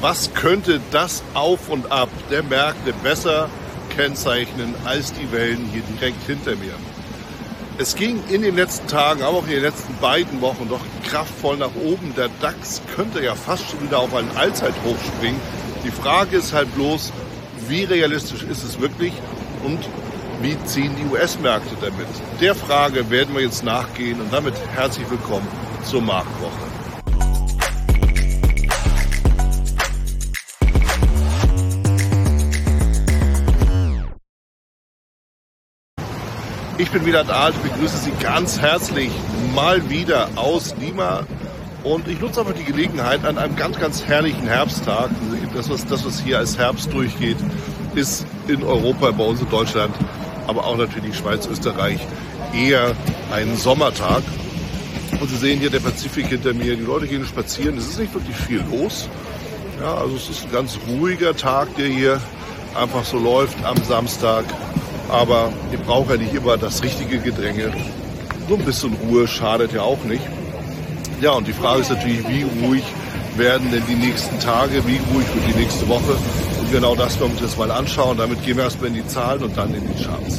Was könnte das Auf und Ab der Märkte besser kennzeichnen als die Wellen hier direkt hinter mir? Es ging in den letzten Tagen, aber auch in den letzten beiden Wochen doch kraftvoll nach oben. Der DAX könnte ja fast schon wieder auf einen Allzeithoch springen. Die Frage ist halt bloß, wie realistisch ist es wirklich und wie ziehen die US-Märkte damit? Der Frage werden wir jetzt nachgehen und damit herzlich willkommen zur Marktwoche. Ich bin Wieland Alt, begrüße Sie ganz herzlich mal wieder aus Lima und ich nutze einfach die Gelegenheit an einem ganz herrlichen Herbsttag. Das, was hier als Herbst durchgeht, ist in Europa, bei uns in Deutschland, aber auch natürlich Schweiz, Österreich eher ein Sommertag. Und Sie sehen hier der Pazifik hinter mir, die Leute gehen spazieren, es ist nicht wirklich viel los. Ja, also es ist ein ganz ruhiger Tag, der hier einfach so läuft am Samstag. Aber ihr braucht ja nicht immer das richtige Gedränge. So ein bisschen Ruhe schadet ja auch nicht. Ja, und die Frage ist natürlich, wie ruhig werden denn die nächsten Tage, wie ruhig wird die nächste Woche? Und genau das wollen wir uns jetzt mal anschauen. Damit gehen wir erstmal in die Zahlen und dann in die Charts.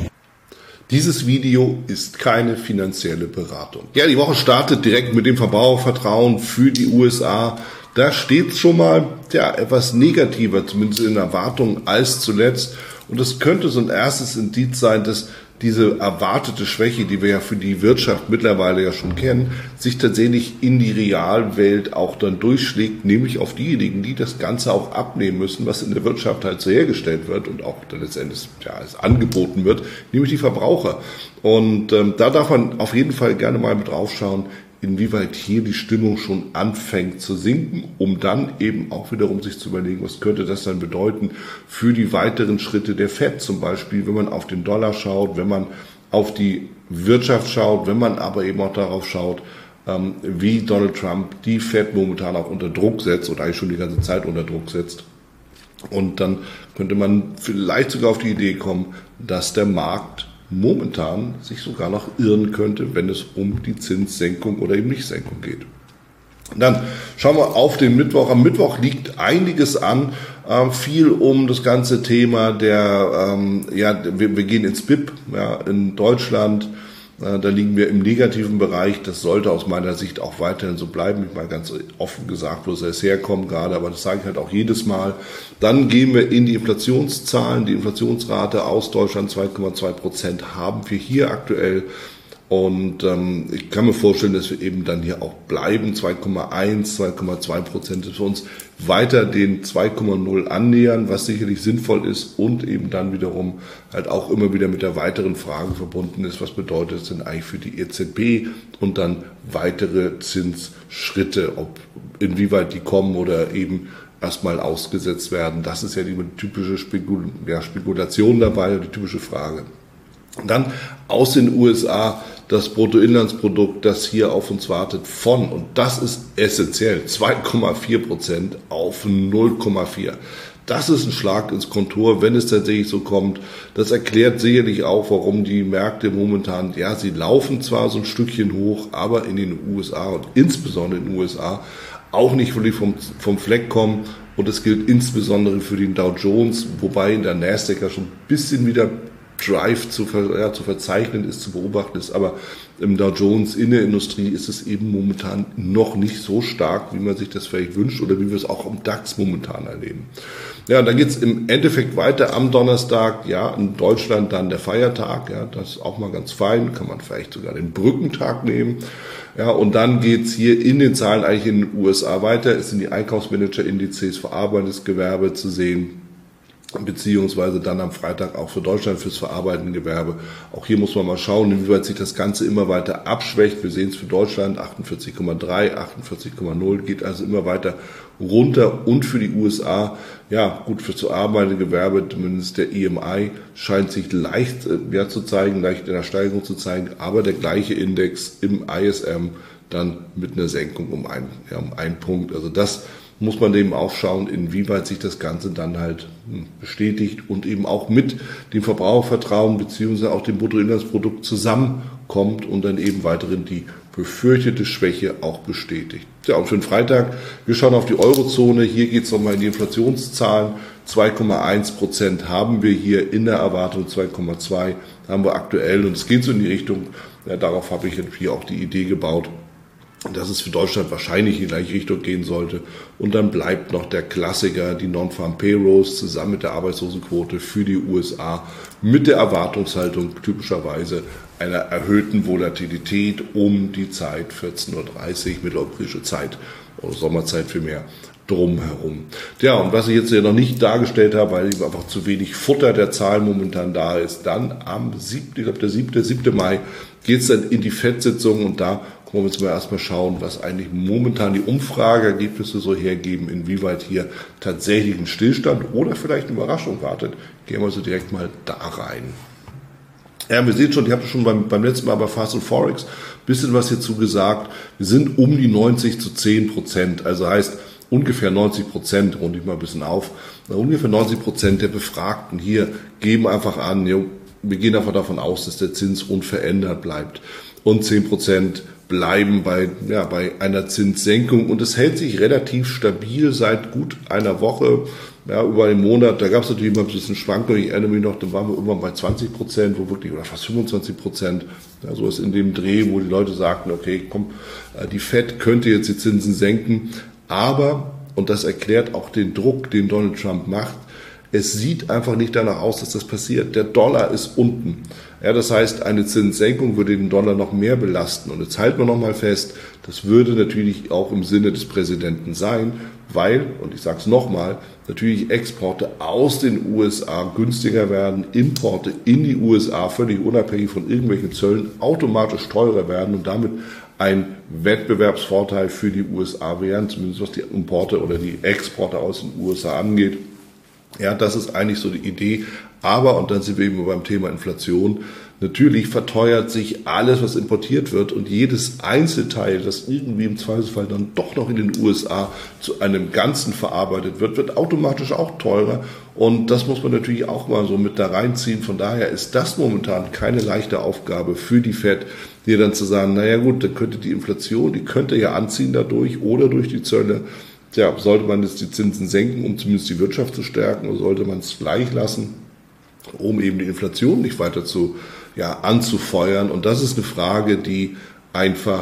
Dieses Video ist keine finanzielle Beratung. Ja, die Woche startet direkt mit dem Verbrauchervertrauen für die USA. Da steht es schon mal etwas negativer, zumindest in Erwartungen, als zuletzt. Und das könnte so ein erstes Indiz sein, dass diese erwartete Schwäche, die wir ja für die Wirtschaft mittlerweile ja schon kennen, sich tatsächlich in die Realwelt auch dann durchschlägt, nämlich auf diejenigen, die das Ganze auch abnehmen müssen, was in der Wirtschaft halt so hergestellt wird und auch dann letztendlich es angeboten wird, nämlich die Verbraucher. Und da darf man auf jeden Fall gerne mal mit drauf schauen, inwieweit hier die Stimmung schon anfängt zu sinken, um dann eben auch wiederum sich zu überlegen, was könnte das dann bedeuten für die weiteren Schritte der FED zum Beispiel, wenn man auf den Dollar schaut, wenn man auf die Wirtschaft schaut, wenn man aber eben auch darauf schaut, wie Donald Trump die FED momentan auch unter Druck setzt oder eigentlich schon die ganze Zeit unter Druck setzt. Und dann könnte man vielleicht sogar auf die Idee kommen, dass der Markt momentan sich sogar noch irren könnte, wenn es um die Zinssenkung oder eben Nichtsenkung geht. Dann schauen wir auf den Mittwoch. Am Mittwoch liegt einiges an, viel um das ganze Thema wir gehen ins BIP, in Deutschland. Da liegen wir im negativen Bereich. Das sollte aus meiner Sicht auch weiterhin so bleiben. Ich meine ganz offen gesagt, wo es herkommt gerade, aber das sage ich halt auch jedes Mal. Dann gehen wir in die Inflationszahlen. Die Inflationsrate aus Deutschland 2,2% haben wir hier aktuell. Und ich kann mir vorstellen, dass wir eben dann hier auch bleiben. 2,1, 2,2%, dass wir uns weiter den 2,0 annähern, was sicherlich sinnvoll ist und eben dann wiederum halt auch immer wieder mit der weiteren Frage verbunden ist, was bedeutet es denn eigentlich für die EZB und dann weitere Zinsschritte, inwieweit die kommen oder eben erstmal ausgesetzt werden. Das ist ja die typische Spekulation dabei, die typische Frage. Dann aus den USA das Bruttoinlandsprodukt, das hier auf uns wartet, und das ist essentiell, 2,4% auf 0,4. Das ist ein Schlag ins Kontor, wenn es tatsächlich so kommt. Das erklärt sicherlich auch, warum die Märkte momentan, sie laufen zwar so ein Stückchen hoch, aber in den USA und insbesondere in den USA auch nicht wirklich vom Fleck kommen. Und das gilt insbesondere für den Dow Jones, wobei in der Nasdaq ja schon ein bisschen wieder Drive zu verzeichnen ist, zu beobachten ist, aber im Dow Jones in der Industrie ist es eben momentan noch nicht so stark, wie man sich das vielleicht wünscht oder wie wir es auch im DAX momentan erleben. Ja, dann geht's im Endeffekt weiter am Donnerstag, in Deutschland dann der Feiertag, das ist auch mal ganz fein, kann man vielleicht sogar den Brückentag nehmen. Ja, und dann geht's hier in den Zahlen eigentlich in den USA weiter, es sind die Einkaufsmanager-Indizes für verarbeitendes Gewerbe zu sehen, beziehungsweise dann am Freitag auch für Deutschland fürs verarbeitende Gewerbe. Auch hier muss man mal schauen, inwieweit sich das Ganze immer weiter abschwächt. Wir sehen es für Deutschland 48,3, 48,0, geht also immer weiter runter und für die USA, gut, fürs verarbeitende Gewerbe, zumindest der EMI, scheint sich leicht zu zeigen, leicht in der Steigerung zu zeigen, aber der gleiche Index im ISM dann mit einer Senkung um einen Punkt. Also das muss man eben auch schauen, inwieweit sich das Ganze dann halt bestätigt und eben auch mit dem Verbrauchervertrauen beziehungsweise auch dem Bruttoinlandsprodukt zusammenkommt und dann eben weiterhin die befürchtete Schwäche auch bestätigt. Ja, und für den Freitag, wir schauen auf die Eurozone. Hier geht es nochmal in die Inflationszahlen. 2,1% haben wir hier in der Erwartung, 2,2 haben wir aktuell. Und es geht so in die Richtung, ja, darauf habe ich hier auch die Idee gebaut, dass es für Deutschland wahrscheinlich in die gleiche Richtung gehen sollte. Und dann bleibt noch der Klassiker, die Non-Farm Payrolls zusammen mit der Arbeitslosenquote für die USA mit der Erwartungshaltung typischerweise einer erhöhten Volatilität um die Zeit 14:30 Uhr mitteleuropäische Zeit oder Sommerzeit vielmehr drumherum. Ja, und was ich jetzt hier noch nicht dargestellt habe, weil eben einfach zu wenig Futter der Zahlen momentan da ist, dann am 7., ich glaube der 7. Mai geht es dann in die FED-Sitzung und da wollen wir jetzt mal erstmal schauen, was eigentlich momentan die Umfrageergebnisse so hergeben, inwieweit hier tatsächlich ein Stillstand oder vielleicht eine Überraschung wartet. Gehen wir also direkt mal da rein. Ja, wir sehen schon, ich habe schon beim letzten Mal bei Fast und Forex ein bisschen was hierzu gesagt. Wir sind um die 90-10%, also heißt ungefähr 90%, runde ich mal ein bisschen auf, ungefähr 90% der Befragten hier geben einfach an, wir gehen einfach davon aus, dass der Zins unverändert bleibt. Und 10% bleiben bei einer Zinssenkung. Und es hält sich relativ stabil seit gut einer Woche, ja, über einen Monat. Da gab es natürlich immer ein bisschen Schwankungen. Ich erinnere mich noch, da waren wir irgendwann bei 20%, oder fast 25%. Ja, so ist in dem Dreh, wo die Leute sagten, okay, komm, die Fed könnte jetzt die Zinsen senken. Aber, und das erklärt auch den Druck, den Donald Trump macht, es sieht einfach nicht danach aus, dass das passiert. Der Dollar ist unten. Ja, das heißt, eine Zinssenkung würde den Dollar noch mehr belasten. Und jetzt halten wir noch mal fest, das würde natürlich auch im Sinne des Präsidenten sein, weil, und ich sage es nochmal, natürlich Exporte aus den USA günstiger werden, Importe in die USA völlig unabhängig von irgendwelchen Zöllen automatisch teurer werden und damit ein Wettbewerbsvorteil für die USA wären, zumindest was die Importe oder die Exporte aus den USA angeht. Ja, das ist eigentlich so die Idee. Aber, und dann sind wir eben beim Thema Inflation, natürlich verteuert sich alles, was importiert wird und jedes Einzelteil, das irgendwie im Zweifelsfall dann doch noch in den USA zu einem Ganzen verarbeitet wird, wird automatisch auch teurer. Und das muss man natürlich auch mal so mit da reinziehen. Von daher ist das momentan keine leichte Aufgabe für die Fed, hier dann zu sagen, naja gut, dann könnte die Inflation, die könnte ja anziehen dadurch oder durch die Zölle. Tja, sollte man jetzt die Zinsen senken, um zumindest die Wirtschaft zu stärken, oder sollte man es gleich lassen, um eben die Inflation nicht weiter anzufeuern? Und das ist eine Frage, die einfach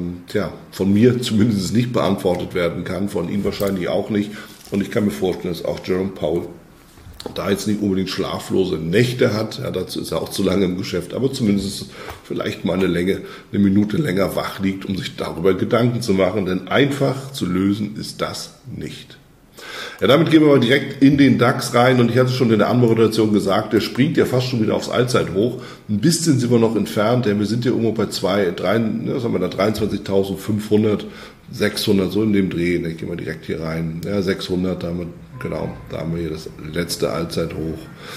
von mir zumindest nicht beantwortet werden kann, von Ihnen wahrscheinlich auch nicht. Und ich kann mir vorstellen, dass auch Jerome Powell da jetzt nicht unbedingt schlaflose Nächte hat, ja, dazu ist er auch zu lange im Geschäft, aber zumindest vielleicht mal eine Minute länger wach liegt, um sich darüber Gedanken zu machen, denn einfach zu lösen ist das nicht. Ja, damit gehen wir mal direkt in den DAX rein und ich hatte schon in der Anmoderation gesagt, der springt ja fast schon wieder aufs Allzeithoch. Ein bisschen sind wir noch entfernt, denn wir sind ja irgendwo bei 23.500, 600, so in dem Dreh. Ich gehe mal direkt hier rein. Ja, 600, da haben wir hier das letzte Allzeithoch.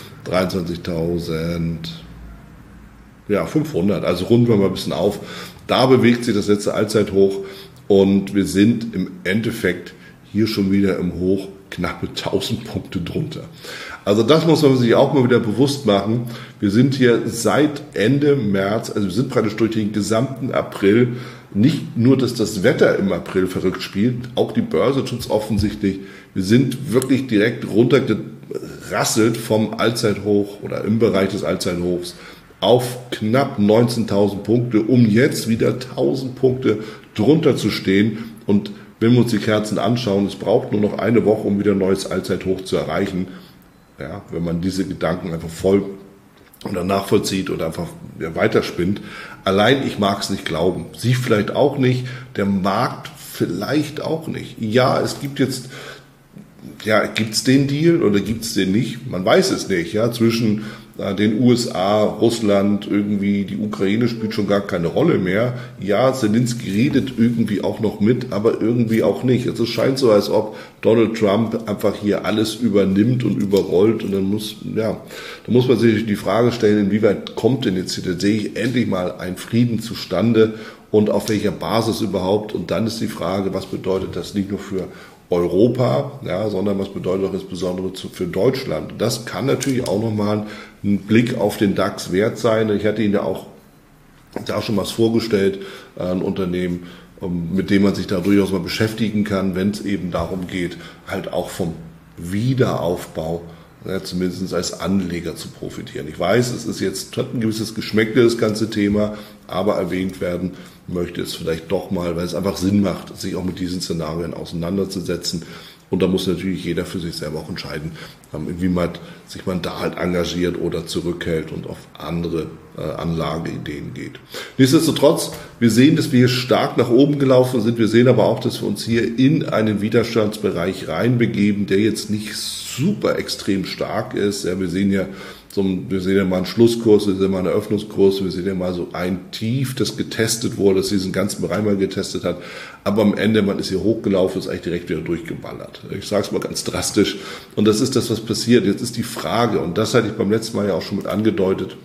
23.500, also runden wir mal ein bisschen auf. Da bewegt sich das letzte Allzeithoch und wir sind im Endeffekt hier schon wieder im Hoch knappe 1000 Punkte drunter. Also das muss man sich auch mal wieder bewusst machen. Wir sind hier seit Ende März, also wir sind praktisch durch den gesamten April, nicht nur, dass das Wetter im April verrückt spielt, auch die Börse tut es offensichtlich. Wir sind wirklich direkt runtergerasselt vom Allzeithoch oder im Bereich des Allzeithochs auf knapp 19.000 Punkte, um jetzt wieder 1000 Punkte drunter zu stehen. Und wenn wir uns die Kerzen anschauen, es braucht nur noch eine Woche, um wieder ein neues Allzeithoch zu erreichen. Ja, wenn man diese Gedanken einfach voll oder nachvollzieht oder einfach weiterspinnt. Allein ich mag es nicht glauben. Sie vielleicht auch nicht, der Markt vielleicht auch nicht. Ja, es gibt jetzt, gibt's den Deal oder gibt's den nicht? Man weiß es nicht, ja, zwischen den USA, Russland, irgendwie die Ukraine spielt schon gar keine Rolle mehr. Ja, Zelensky redet irgendwie auch noch mit, aber irgendwie auch nicht. Also es scheint so, als ob Donald Trump einfach hier alles übernimmt und überrollt und dann muss man sich die Frage stellen, inwieweit kommt denn jetzt hier tatsächlich endlich mal ein Frieden zustande und auf welcher Basis überhaupt? Und dann ist die Frage, was bedeutet das nicht nur für Europa, sondern was bedeutet auch insbesondere für Deutschland. Das kann natürlich auch nochmal ein Blick auf den DAX wert sein. Ich hatte Ihnen ja auch Ist ja auch schon was vorgestellt, ein Unternehmen, mit dem man sich da durchaus mal beschäftigen kann, wenn es eben darum geht, halt auch vom Wiederaufbau, zumindest als Anleger zu profitieren. Ich weiß, es ist jetzt, hat ein gewisses Geschmäckle, das ganze Thema, aber erwähnt werden möchte es vielleicht doch mal, weil es einfach Sinn macht, sich auch mit diesen Szenarien auseinanderzusetzen. Und da muss natürlich jeder für sich selber auch entscheiden, wie man sich da halt engagiert oder zurückhält und auf andere Anlageideen geht. Nichtsdestotrotz, wir sehen, dass wir hier stark nach oben gelaufen sind. Wir sehen aber auch, dass wir uns hier in einen Widerstandsbereich reinbegeben, der jetzt nicht super extrem stark ist. Ja, wir sehen ja mal einen Schlusskurs, wir sehen mal einen Eröffnungskurs, wir sehen ja mal so ein Tief, das getestet wurde, das diesen ganzen Bereich mal getestet hat. Aber am Ende, man ist hier hochgelaufen, ist eigentlich direkt wieder durchgeballert. Ich sage es mal ganz drastisch. Und das ist das, was passiert. Jetzt ist die Frage, und das hatte ich beim letzten Mal ja auch schon mit angedeutet,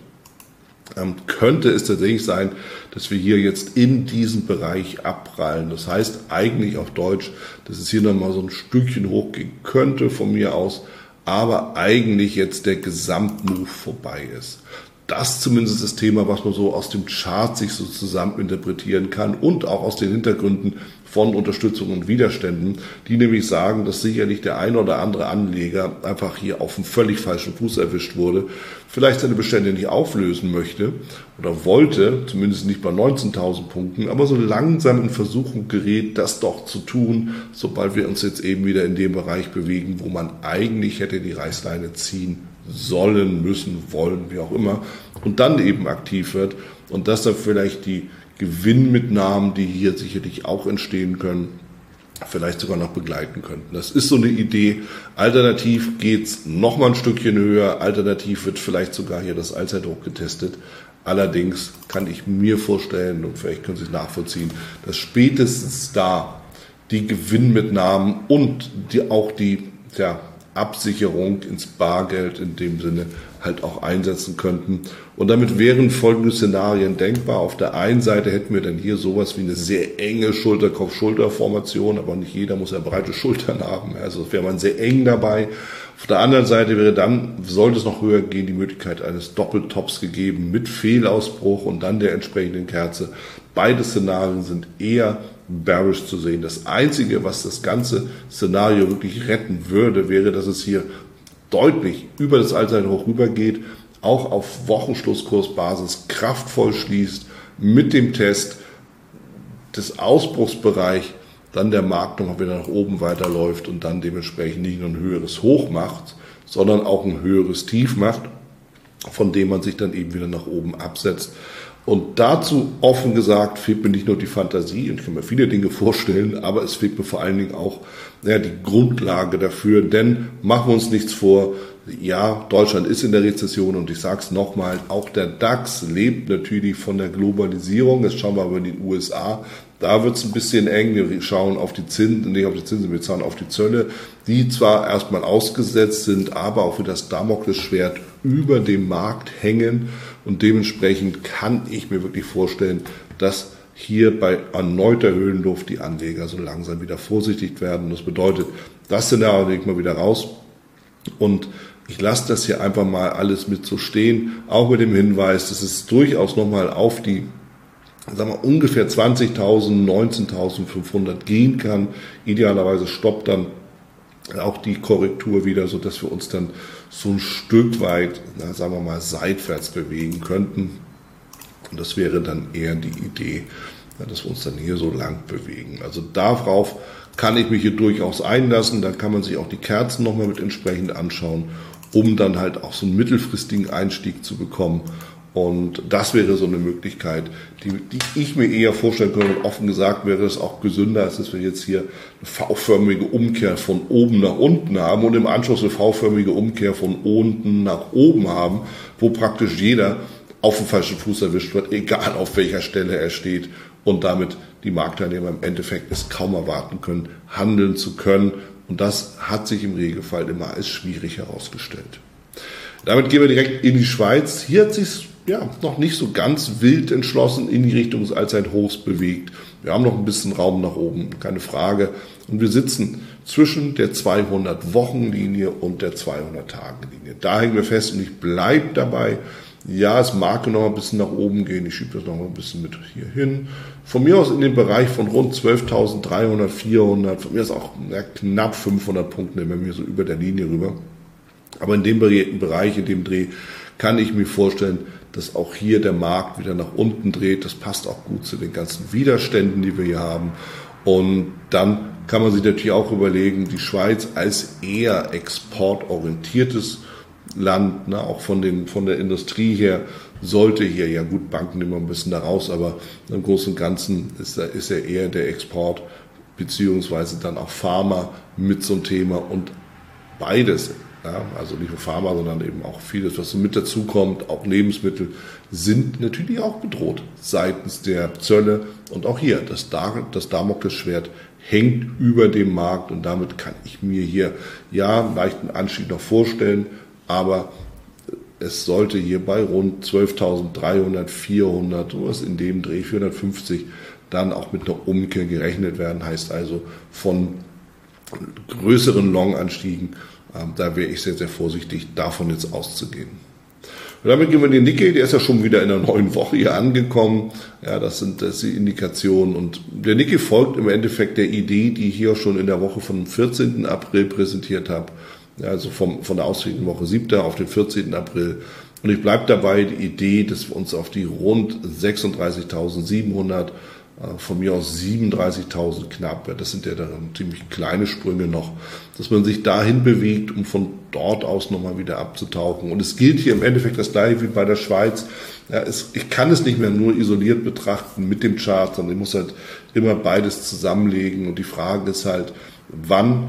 könnte es tatsächlich sein, dass wir hier jetzt in diesen Bereich abprallen. Das heißt eigentlich auf Deutsch, dass es hier nochmal so ein Stückchen hochgehen könnte von mir aus, aber eigentlich jetzt der Gesamtmove vorbei ist. Das zumindest das Thema, was man so aus dem Chart sich so zusammen interpretieren kann und auch aus den Hintergründen von Unterstützung und Widerständen, die nämlich sagen, dass sicherlich der ein oder andere Anleger einfach hier auf einem völlig falschen Fuß erwischt wurde, vielleicht seine Bestände nicht auflösen möchte oder wollte, zumindest nicht bei 19.000 Punkten, aber so langsam in Versuchung gerät, das doch zu tun, sobald wir uns jetzt eben wieder in dem Bereich bewegen, wo man eigentlich hätte die Reißleine ziehen sollen, müssen, wollen, wie auch immer, und dann eben aktiv wird und dass dann vielleicht die Gewinnmitnahmen, die hier sicherlich auch entstehen können, vielleicht sogar noch begleiten könnten. Das ist so eine Idee. Alternativ geht's noch mal ein Stückchen höher. Alternativ wird vielleicht sogar hier das Allzeithoch getestet. Allerdings kann ich mir vorstellen, und vielleicht können Sie es nachvollziehen, dass spätestens da die Gewinnmitnahmen und auch die Absicherung ins Bargeld in dem Sinne halt auch einsetzen könnten. Und damit wären folgende Szenarien denkbar. Auf der einen Seite hätten wir dann hier sowas wie eine sehr enge Schulter-Kopf-Schulter-Formation, aber nicht jeder muss ja breite Schultern haben. Also wäre man sehr eng dabei. Auf der anderen Seite wäre dann, sollte es noch höher gehen, die Möglichkeit eines Doppeltops gegeben mit Fehlausbruch und dann der entsprechenden Kerze. Beide Szenarien sind eher bearish zu sehen. Das Einzige, was das ganze Szenario wirklich retten würde, wäre, dass es hier deutlich über das Allzeithoch rübergeht, auch auf Wochenschlusskursbasis kraftvoll schließt, mit dem Test des Ausbruchsbereichs dann der Markt nochmal wieder nach oben weiterläuft und dann dementsprechend nicht nur ein höheres Hoch macht, sondern auch ein höheres Tief macht, von dem man sich dann eben wieder nach oben absetzt. Und dazu, offen gesagt, fehlt mir nicht nur die Fantasie, und ich kann mir viele Dinge vorstellen, aber es fehlt mir vor allen Dingen auch die Grundlage dafür, denn machen wir uns nichts vor, ja, Deutschland ist in der Rezession und ich sage es nochmal, auch der DAX lebt natürlich von der Globalisierung, jetzt schauen wir aber in die USA, da wird es ein bisschen eng, wir schauen auf die Zinsen, nicht auf die Zinsen, wir schauen auf die Zölle, die zwar erstmal ausgesetzt sind, aber auch wie das Damoklesschwert über dem Markt hängen und dementsprechend kann ich mir wirklich vorstellen, dass hier bei erneuter Höhenluft die Anleger so langsam wieder vorsichtig werden. Das bedeutet, das Szenario lege ich mal wieder raus und ich lasse das hier einfach mal alles mit so stehen, auch mit dem Hinweis, dass es durchaus nochmal auf die ungefähr 20.000, 19.500 gehen kann. Idealerweise stoppt dann auch die Korrektur wieder, sodass wir uns dann so ein Stück weit, sagen wir mal, seitwärts bewegen könnten. Und das wäre dann eher die Idee, dass wir uns dann hier so lang bewegen. Also darauf kann ich mich hier durchaus einlassen. Dann kann man sich auch die Kerzen nochmal mit entsprechend anschauen, um dann halt auch so einen mittelfristigen Einstieg zu bekommen. Und das wäre so eine Möglichkeit, die ich mir eher vorstellen könnte. Und offen gesagt wäre es auch gesünder, als dass wir jetzt hier eine V-förmige Umkehr von oben nach unten haben und im Anschluss eine V-förmige Umkehr von unten nach oben haben, wo praktisch jeder auf dem falschen Fuß erwischt wird, egal auf welcher Stelle er steht und damit die Marktteilnehmer im Endeffekt es kaum erwarten können, handeln zu können. Und das hat sich im Regelfall immer als schwierig herausgestellt. Damit gehen wir direkt in die Schweiz. Hier hat sich noch nicht so ganz wild entschlossen in die Richtung des Allzeithochs bewegt. Wir haben noch ein bisschen Raum nach oben, keine Frage. Und wir sitzen zwischen der 200-Wochen-Linie und der 200-Tage-Linie. Da hängen wir fest und ich bleibe dabei. Ja, es mag noch ein bisschen nach oben gehen. Ich schiebe das noch mal ein bisschen mit hier hin. Von mir aus in den Bereich von rund 12.300, 400, von mir ist auch knapp 500 Punkte, wenn wir so über der Linie rüber. Aber in dem Bereich, in dem Dreh, kann ich mir vorstellen, dass auch hier der Markt wieder nach unten dreht. Das passt auch gut zu den ganzen Widerständen, die wir hier haben. Und dann kann man sich natürlich auch überlegen, die Schweiz als eher exportorientiertes Land, ne, auch von der Industrie her, sollte hier, ja gut, Banken nehmen wir ein bisschen da raus, aber im Großen und Ganzen ist ja eher der Export beziehungsweise dann auch Pharma mit so einem Thema und beides, ja, also nicht nur Pharma, sondern eben auch vieles, was so mit dazukommt, auch Lebensmittel, sind natürlich auch bedroht seitens der Zölle und auch hier, das Damoklesschwert hängt über dem Markt und damit kann ich mir hier ja einen leichten Anstieg noch vorstellen, aber es sollte hier bei rund 12.300, 400, was in dem Dreh 450, dann auch mit einer Umkehr gerechnet werden. Heißt also von größeren Long-Anstiegen, da wäre ich sehr, sehr vorsichtig, davon jetzt auszugehen. Und damit gehen wir in den Nikkei, der ist ja schon wieder in der neuen Woche hier angekommen. Ja, das ist die Indikation. Und der Nikkei folgt im Endeffekt der Idee, die ich hier schon in der Woche vom 14. April präsentiert habe. Ja, also von der ausgehenden Woche 7. auf den 14. April. Und ich bleibe dabei, die Idee, dass wir uns auf die rund 36.700, von mir aus 37.000 knapp, ja, das sind ja dann ziemlich kleine Sprünge noch, dass man sich dahin bewegt, um von dort aus nochmal wieder abzutauchen. Und es gilt hier im Endeffekt das gleiche wie bei der Schweiz. Ja, ich kann es nicht mehr nur isoliert betrachten mit dem Chart, sondern ich muss halt immer beides zusammenlegen. Und die Frage ist halt, wann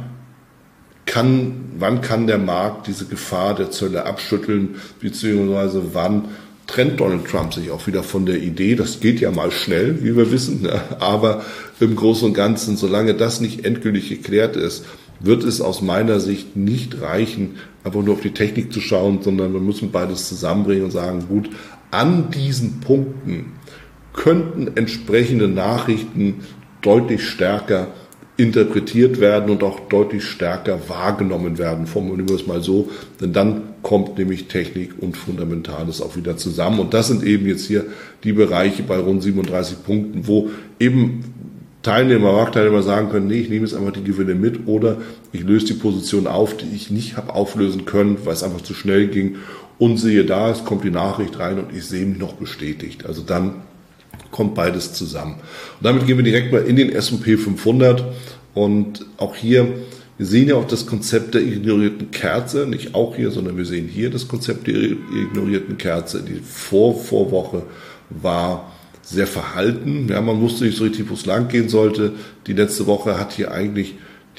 kann der Markt diese Gefahr der Zölle abschütteln, beziehungsweise wann trennt Donald Trump sich auch wieder von der Idee, das geht ja mal schnell, wie wir wissen, ja, aber im Großen und Ganzen, solange das nicht endgültig geklärt ist, wird es aus meiner Sicht nicht reichen, einfach nur auf die Technik zu schauen, sondern wir müssen beides zusammenbringen und sagen, gut, an diesen Punkten könnten entsprechende Nachrichten deutlich stärker interpretiert werden und auch deutlich stärker wahrgenommen werden, formulieren wir es mal so, denn dann kommt nämlich Technik und Fundamentales auch wieder zusammen und das sind eben jetzt hier die Bereiche bei rund 37 Punkten, wo eben Marktteilnehmer sagen können, nee, ich nehme jetzt einfach die Gewinne mit oder ich löse die Position auf, die ich nicht habe auflösen können, weil es einfach zu schnell ging und sehe da, es kommt die Nachricht rein und ich sehe mich noch bestätigt. Also dann kommt beides zusammen. Und damit gehen wir direkt mal in den S&P 500 und auch hier, wir sehen ja auch das Konzept der ignorierten Kerze, nicht auch hier, sondern wir sehen hier das Konzept der ignorierten Kerze. Die Vorwoche war sehr verhalten. Ja, man wusste nicht so richtig, wo es lang gehen sollte. Die letzte Woche hat hier eigentlich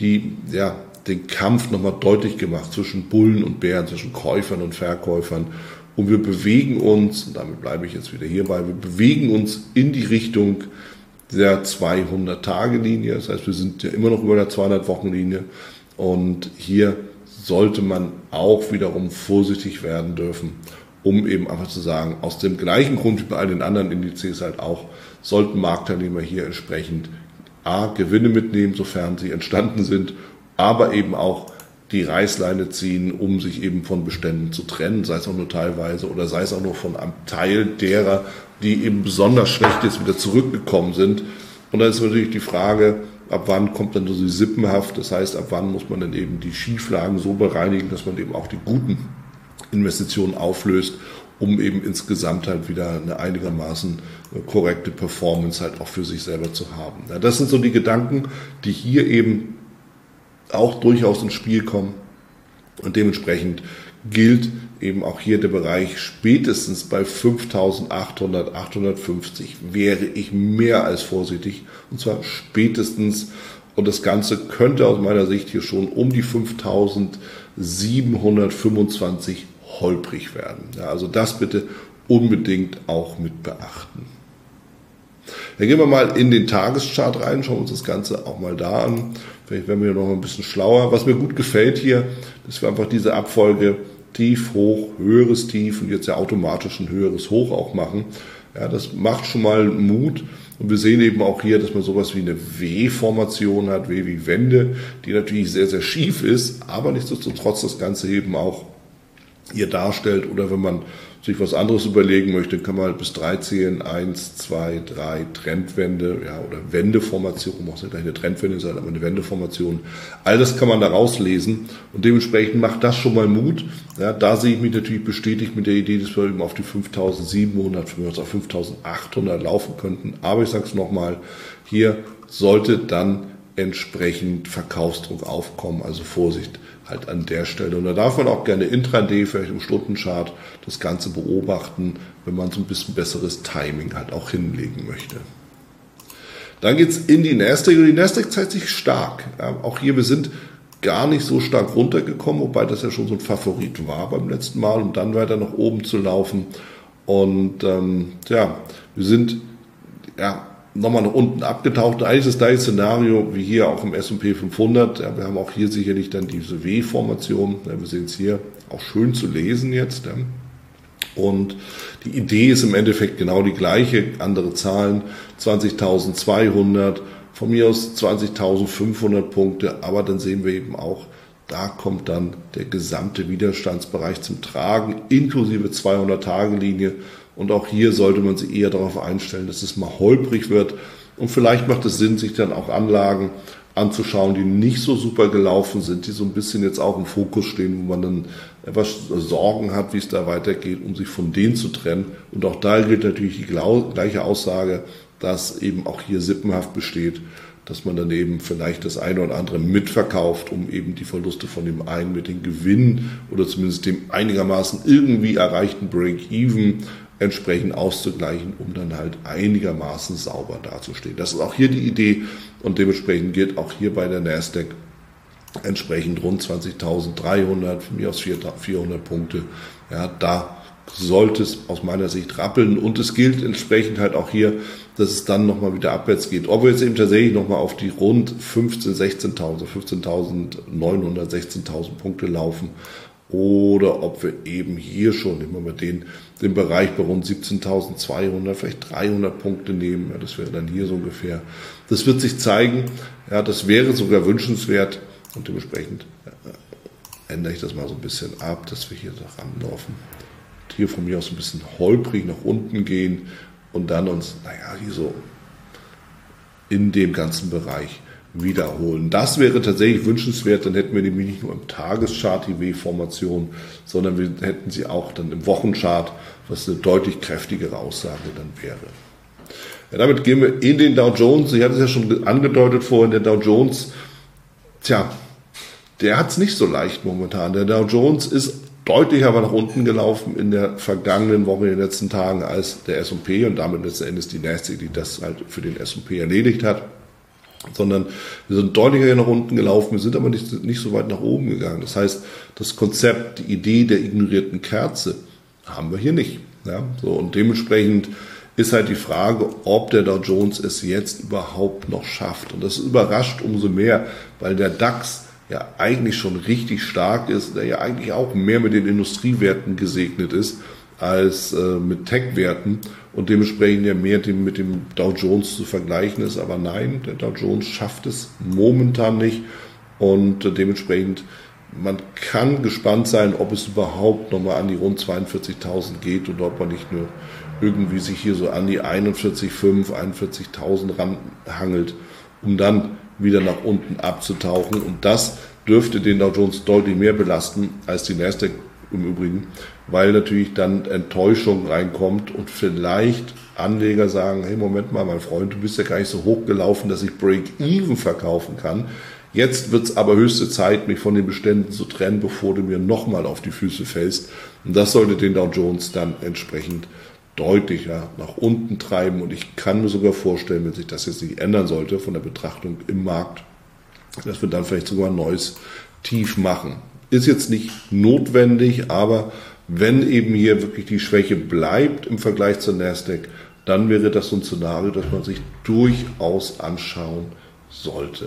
den Kampf nochmal deutlich gemacht zwischen Bullen und Bären, zwischen Käufern und Verkäufern. Und wir bewegen uns, und damit bleibe ich jetzt wieder hierbei, wir bewegen uns in die Richtung der 200-Tage-Linie. Das heißt, wir sind ja immer noch über der 200-Wochen-Linie. Und hier sollte man auch wiederum vorsichtig werden dürfen, um eben einfach zu sagen, aus dem gleichen Grund wie bei all den anderen Indizes halt auch, sollten Marktteilnehmer hier entsprechend Gewinne mitnehmen, sofern sie entstanden sind, aber eben auch die Reißleine ziehen, um sich eben von Beständen zu trennen, sei es auch nur teilweise oder sei es auch nur von einem Teil derer, die eben besonders schlecht jetzt wieder zurückgekommen sind. Und dann ist natürlich die Frage, ab wann kommt dann so die Sippenhaft, das heißt, ab wann muss man dann eben die Schieflagen so bereinigen, dass man eben auch die guten Investitionen auflöst, um eben insgesamt halt wieder eine einigermaßen korrekte Performance halt auch für sich selber zu haben. Ja, das sind so die Gedanken, die hier eben auch durchaus ins Spiel kommen und dementsprechend gilt eben auch hier der Bereich spätestens bei 5.800, 850 wäre ich mehr als vorsichtig und zwar spätestens und das Ganze könnte aus meiner Sicht hier schon um die 5.725 holprig werden. Ja, also das bitte unbedingt auch mit beachten. Dann gehen wir mal in den Tageschart rein, schauen uns das Ganze auch mal da an. Vielleicht werden wir noch ein bisschen schlauer. Was mir gut gefällt hier, dass wir einfach diese Abfolge Tief, Hoch, höheres Tief und jetzt ja automatisch ein höheres Hoch auch machen. Ja, das macht schon mal Mut. Und wir sehen eben auch hier, dass man sowas wie eine W-Formation hat, W wie Wende, die natürlich sehr, sehr schief ist, aber nichtsdestotrotz das Ganze eben auch hier darstellt. Oder wenn man sich was anderes überlegen möchte, kann man halt bis 3 zählen. 1, 2, 3 Trendwende, ja, oder Wendeformation, muss ja gleich eine Trendwende sein, aber eine Wendeformation. All das kann man da rauslesen und dementsprechend macht das schon mal Mut. Ja, da sehe ich mich natürlich bestätigt mit der Idee, dass wir eben auf die 5.700, auf 5.800 laufen könnten. Aber ich sage es nochmal, hier sollte dann entsprechend Verkaufsdruck aufkommen, also Vorsicht halt an der Stelle. Und da darf man auch gerne intraday, vielleicht im Stundenchart, das Ganze beobachten, wenn man so ein bisschen besseres Timing halt auch hinlegen möchte. Dann geht's in die Nasdaq und die Nasdaq zeigt sich stark. Ja, auch hier, wir sind gar nicht so stark runtergekommen, wobei das ja schon so ein Favorit war beim letzten Mal, um dann weiter nach oben zu laufen. Und wir sind nochmal nach unten abgetaucht. Eigentlich das gleiche Szenario wie hier auch im S&P 500. Ja, wir haben auch hier sicherlich dann diese W-Formation. Ja, wir sehen es hier auch schön zu lesen jetzt. Ja. Und die Idee ist im Endeffekt genau die gleiche. Andere Zahlen, 20.200, von mir aus 20.500 Punkte. Aber dann sehen wir eben auch, da kommt dann der gesamte Widerstandsbereich zum Tragen, inklusive 200-Tage-Linie. Und auch hier sollte man sich eher darauf einstellen, dass es mal holprig wird. Und vielleicht macht es Sinn, sich dann auch Anlagen anzuschauen, die nicht so super gelaufen sind, die so ein bisschen jetzt auch im Fokus stehen, wo man dann etwas Sorgen hat, wie es da weitergeht, um sich von denen zu trennen. Und auch da gilt natürlich die gleiche Aussage, dass eben auch hier sippenhaft besteht, dass man dann eben vielleicht das eine oder andere mitverkauft, um eben die Verluste von dem einen mit den Gewinnen oder zumindest dem einigermaßen irgendwie erreichten Break-Even entsprechend auszugleichen, um dann halt einigermaßen sauber dazustehen. Das ist auch hier die Idee und dementsprechend gilt auch hier bei der Nasdaq entsprechend rund 20.300, von mir aus 400 Punkte. Ja, da sollte es aus meiner Sicht rappeln und es gilt entsprechend halt auch hier, dass es dann nochmal wieder abwärts geht. Ob wir jetzt eben tatsächlich nochmal auf die rund 15.900, 16.000 Punkte laufen oder ob wir eben hier schon, nehmen wir den Bereich bei rund 17.200, vielleicht 300 Punkte nehmen, ja, das wäre dann hier so ungefähr. Das wird sich zeigen, ja, das wäre sogar wünschenswert und dementsprechend ändere ich das mal so ein bisschen ab, dass wir hier da ranlaufen. Und hier von mir aus ein bisschen holprig nach unten gehen und dann uns, hier so in dem ganzen Bereich wiederholen. Das wäre tatsächlich wünschenswert, dann hätten wir nämlich nicht nur im Tageschart die W-Formation, sondern wir hätten sie auch dann im Wochenchart, was eine deutlich kräftigere Aussage dann wäre. Ja, damit gehen wir in den Dow Jones. Ich hatte es ja schon angedeutet vorhin, der Dow Jones, der hat es nicht so leicht momentan. Der Dow Jones ist deutlich aber nach unten gelaufen in der vergangenen Woche, in den letzten Tagen als der S&P und damit letzten Endes die Nasdaq, die das halt für den S&P erledigt hat. Sondern wir sind deutlicher nach unten gelaufen, wir sind aber nicht so weit nach oben gegangen. Das heißt, das Konzept, die Idee der ignorierten Kerze haben wir hier nicht. Ja, so, und dementsprechend ist halt die Frage, ob der Dow Jones es jetzt überhaupt noch schafft. Und das überrascht umso mehr, weil der DAX ja eigentlich schon richtig stark ist, der ja eigentlich auch mehr mit den Industriewerten gesegnet ist als mit Tech-Werten und dementsprechend ja mehr mit dem Dow Jones zu vergleichen ist. Aber nein, der Dow Jones schafft es momentan nicht und dementsprechend, man kann gespannt sein, ob es überhaupt nochmal an die rund 42.000 geht oder ob man nicht nur irgendwie sich hier so an die 41.500, 41.000 ranhangelt, um dann wieder nach unten abzutauchen. Und das dürfte den Dow Jones deutlich mehr belasten als die Nasdaq im Übrigen, weil natürlich dann Enttäuschung reinkommt und vielleicht Anleger sagen, hey, Moment mal, mein Freund, du bist ja gar nicht so hoch gelaufen, dass ich Break-Even verkaufen kann. Jetzt wird es aber höchste Zeit, mich von den Beständen zu trennen, bevor du mir nochmal auf die Füße fällst. Und das sollte den Dow Jones dann entsprechend deutlicher nach unten treiben. Und ich kann mir sogar vorstellen, wenn sich das jetzt nicht ändern sollte von der Betrachtung im Markt, dass wir dann vielleicht sogar ein neues Tief machen. Ist jetzt nicht notwendig, aber wenn eben hier wirklich die Schwäche bleibt im Vergleich zur Nasdaq, dann wäre das so ein Szenario, das man sich durchaus anschauen sollte.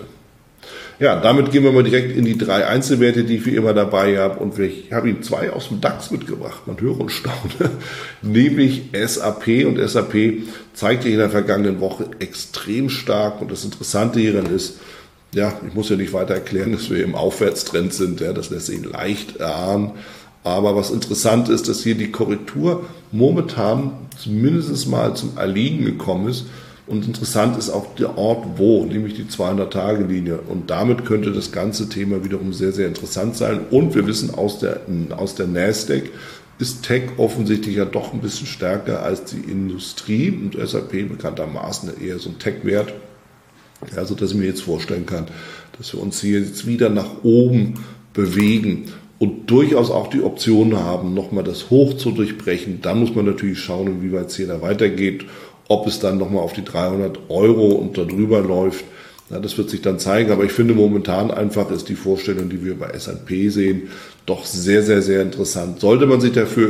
Ja, damit gehen wir mal direkt in die 3 Einzelwerte, die ich wie immer dabei habe. Und ich habe Ihnen 2 aus dem DAX mitgebracht, man höre und staune, nämlich SAP. Und SAP zeigt sich in der vergangenen Woche extrem stark. Und das Interessante hieran ist, ja, ich muss ja nicht weiter erklären, dass wir im Aufwärtstrend sind. Ja, das lässt sich leicht erahnen. Aber was interessant ist, dass hier die Korrektur momentan zumindest mal zum Erliegen gekommen ist. Und interessant ist auch der Ort wo, nämlich die 200-Tage-Linie. Und damit könnte das ganze Thema wiederum sehr, sehr interessant sein. Und wir wissen aus der Nasdaq ist Tech offensichtlich ja doch ein bisschen stärker als die Industrie. Und SAP bekanntermaßen eher so ein Tech-Wert. Also dass ich mir jetzt vorstellen kann, dass wir uns hier jetzt wieder nach oben bewegen und durchaus auch die Option haben, nochmal das Hoch zu durchbrechen. Dann muss man natürlich schauen, inwieweit es hier da weitergeht, ob es dann nochmal auf die 300 Euro und darüber läuft. Ja, das wird sich dann zeigen, aber ich finde momentan einfach ist die Vorstellung, die wir bei S&P sehen, doch sehr, sehr, sehr interessant. Sollte man sich dafür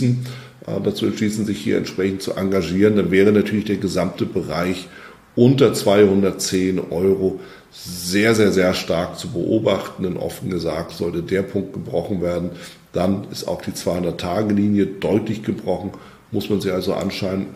dazu entschließen, sich hier entsprechend zu engagieren, dann wäre natürlich der gesamte Bereich unter 210 Euro sehr, sehr, sehr stark zu beobachten. Denn offen gesagt, sollte der Punkt gebrochen werden, dann ist auch die 200-Tage-Linie deutlich gebrochen. Muss man sich also anschauen,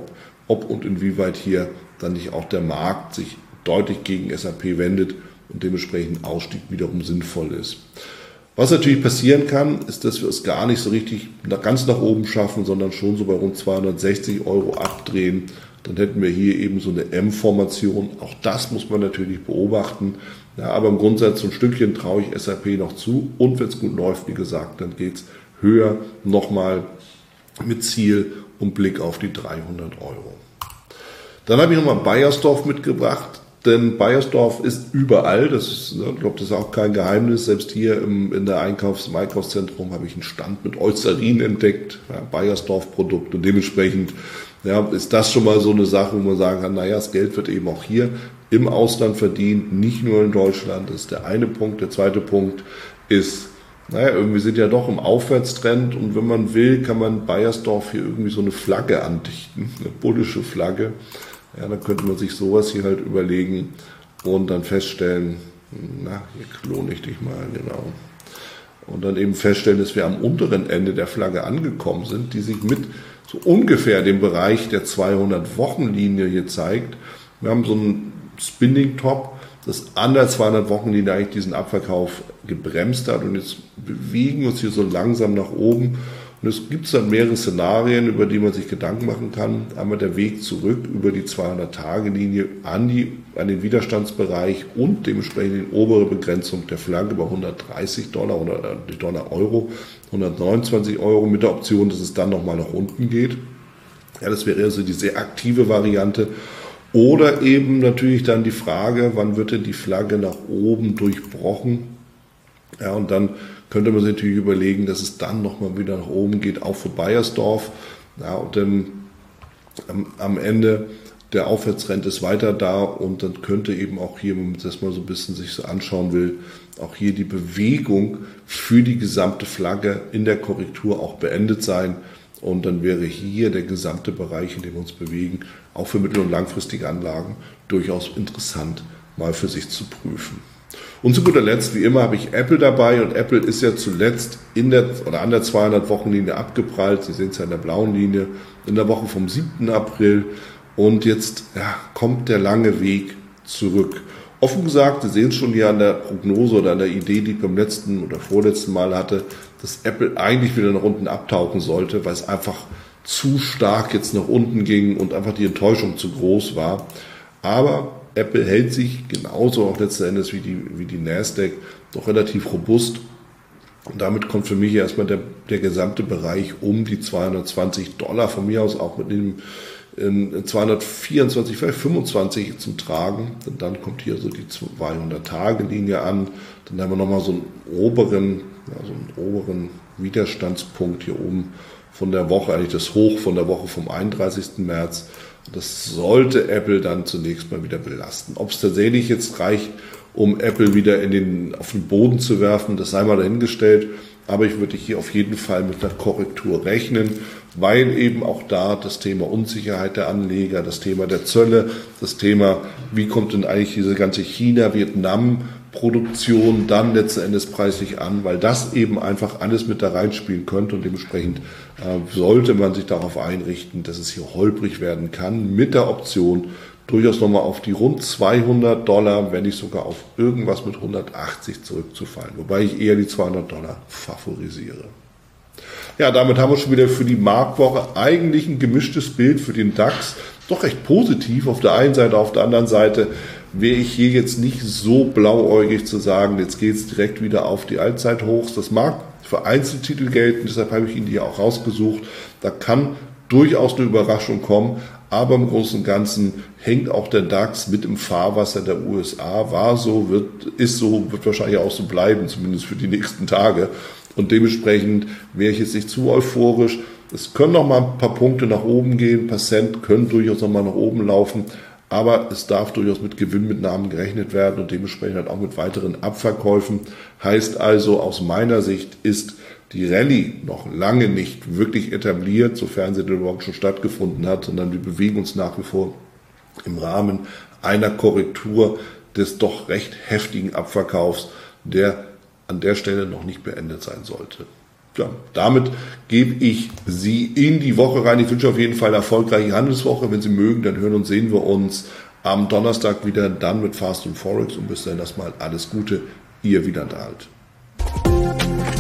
ob und inwieweit hier dann nicht auch der Markt sich deutlich gegen SAP wendet und dementsprechend Ausstieg wiederum sinnvoll ist. Was natürlich passieren kann, ist, dass wir es gar nicht so richtig ganz nach oben schaffen, sondern schon so bei rund 260 Euro abdrehen. Dann hätten wir hier eben so eine M-Formation. Auch das muss man natürlich beobachten. Ja, aber im Grundsatz so ein Stückchen traue ich SAP noch zu. Und wenn es gut läuft, wie gesagt, dann geht es höher nochmal mit Ziel und Blick auf die 300 Euro. Dann habe ich nochmal Beiersdorf mitgebracht. Denn Beiersdorf ist überall, ich glaube, das ist auch kein Geheimnis. Selbst hier im Einkaufszentrum habe ich einen Stand mit Eucerin entdeckt, ja, Beiersdorf-Produkt. Und dementsprechend ist das schon mal so eine Sache, wo man sagen kann, das Geld wird eben auch hier im Ausland verdient, nicht nur in Deutschland. Das ist der eine Punkt. Der zweite Punkt ist, irgendwie sind ja doch im Aufwärtstrend. Und wenn man will, kann man Beiersdorf hier irgendwie so eine Flagge andichten, eine bullische Flagge. Ja, dann könnte man sich sowas hier halt überlegen und dann feststellen, hier klone ich dich mal, genau. Und dann eben feststellen, dass wir am unteren Ende der Flagge angekommen sind, die sich mit so ungefähr dem Bereich der 200-Wochen-Linie hier zeigt. Wir haben so einen Spinning-Top, das an der 200-Wochen-Linie eigentlich diesen Abverkauf gebremst hat und jetzt bewegen wir uns hier so langsam nach oben. Und es gibt dann mehrere Szenarien, über die man sich Gedanken machen kann. Einmal der Weg zurück über die 200-Tage-Linie an den Widerstandsbereich und dementsprechend die obere Begrenzung der Flagge bei $130 oder die Dollar-Euro, 129 Euro mit der Option, dass es dann nochmal nach unten geht. Ja, das wäre also die sehr aktive Variante. Oder eben natürlich dann die Frage, wann wird denn die Flagge nach oben durchbrochen? Ja, und dann könnte man sich natürlich überlegen, dass es dann nochmal wieder nach oben geht, auch für Beiersdorf. Ja, und dann am Ende der Aufwärtstrend ist weiter da und dann könnte eben auch hier, wenn man das mal so ein bisschen sich so anschauen will, auch hier die Bewegung für die gesamte Flagge in der Korrektur auch beendet sein. Und dann wäre hier der gesamte Bereich, in dem wir uns bewegen, auch für mittel- und langfristige Anlagen durchaus interessant, mal für sich zu prüfen. Und zu guter Letzt, wie immer, habe ich Apple dabei und Apple ist ja zuletzt an der 200-Wochen-Linie abgeprallt. Sie sehen es ja in der blauen Linie, in der Woche vom 7. April und jetzt kommt der lange Weg zurück. Offen gesagt, Sie sehen es schon hier an der Prognose oder an der Idee, die ich beim letzten oder vorletzten Mal hatte, dass Apple eigentlich wieder nach unten abtauchen sollte, weil es einfach zu stark jetzt nach unten ging und einfach die Enttäuschung zu groß war. Aber Apple hält sich genauso auch letzten Endes wie die Nasdaq doch relativ robust. Und damit kommt für mich erstmal der gesamte Bereich um die $220, von mir aus auch mit dem 224, vielleicht 25 zum Tragen. Und dann kommt hier so die 200-Tage-Linie an. Dann haben wir nochmal so einen oberen Widerstandspunkt hier oben von der Woche, eigentlich das Hoch von der Woche vom 31. März. Das sollte Apple dann zunächst mal wieder belasten. Ob es tatsächlich jetzt reicht, um Apple wieder auf den Boden zu werfen, das sei mal dahingestellt. Aber ich würde hier auf jeden Fall mit einer Korrektur rechnen, weil eben auch da das Thema Unsicherheit der Anleger, das Thema der Zölle, das Thema, wie kommt denn eigentlich diese ganze China-Vietnam-Produktion dann letzten Endes preislich an, weil das eben einfach alles mit da reinspielen könnte und dementsprechend sollte man sich darauf einrichten, dass es hier holprig werden kann, mit der Option durchaus nochmal auf die rund $200, wenn nicht sogar auf irgendwas mit 180 zurückzufallen, wobei ich eher die $200 favorisiere. Ja, damit haben wir schon wieder für die Marktwoche eigentlich ein gemischtes Bild für den DAX. Doch recht positiv auf der einen Seite, auf der anderen Seite wäre ich hier jetzt nicht so blauäugig zu sagen, jetzt geht es direkt wieder auf die Allzeithochs. Das mag für Einzeltitel gelten, deshalb habe ich ihn hier auch rausgesucht. Da kann durchaus eine Überraschung kommen, aber im Großen und Ganzen hängt auch der DAX mit im Fahrwasser der USA, war so, ist so, wird wahrscheinlich auch so bleiben, zumindest für die nächsten Tage. Und dementsprechend wäre ich jetzt nicht zu euphorisch. Es können noch mal ein paar Punkte nach oben gehen, ein paar Cent können durchaus noch mal nach oben laufen, aber es darf durchaus mit Gewinnmitnahmen gerechnet werden und dementsprechend halt auch mit weiteren Abverkäufen. Heißt also, aus meiner Sicht ist die Rallye noch lange nicht wirklich etabliert, sofern sie denn überhaupt schon stattgefunden hat, sondern wir bewegen uns nach wie vor im Rahmen einer Korrektur des doch recht heftigen Abverkaufs, der an der Stelle noch nicht beendet sein sollte. Ja, damit gebe ich Sie in die Woche rein. Ich wünsche auf jeden Fall eine erfolgreiche Handelswoche. Wenn Sie mögen, dann hören und sehen wir uns am Donnerstag wieder, dann mit Fast und Forex. Und bis dahin erstmal alles Gute, Ihr Wieland Alt.